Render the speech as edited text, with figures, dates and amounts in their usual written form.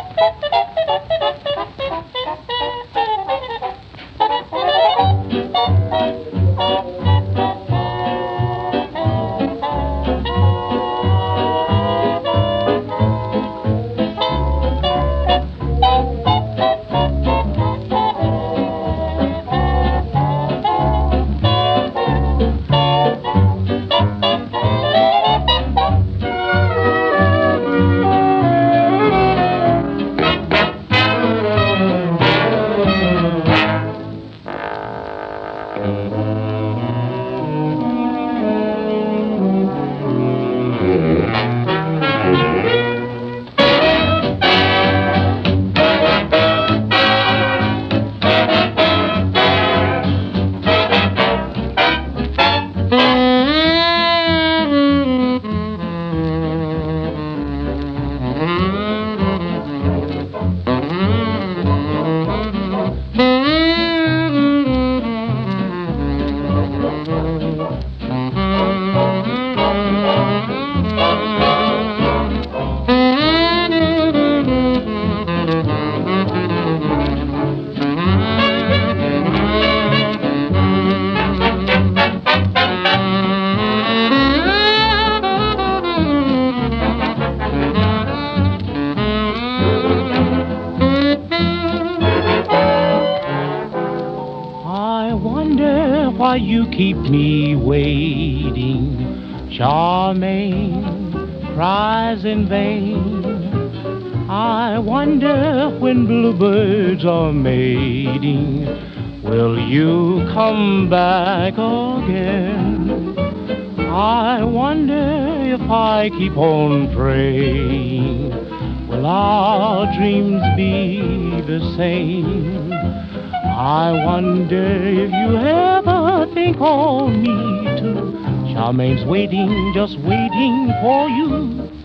I wonder why you keep me waiting. Charmaine cries in vain. I wonder when bluebirds are mating, will you come back again? I wonder if I keep on praying, will our dreams be the same? I wonder if you ever think of me too. Charmaine's waiting, just waiting for you.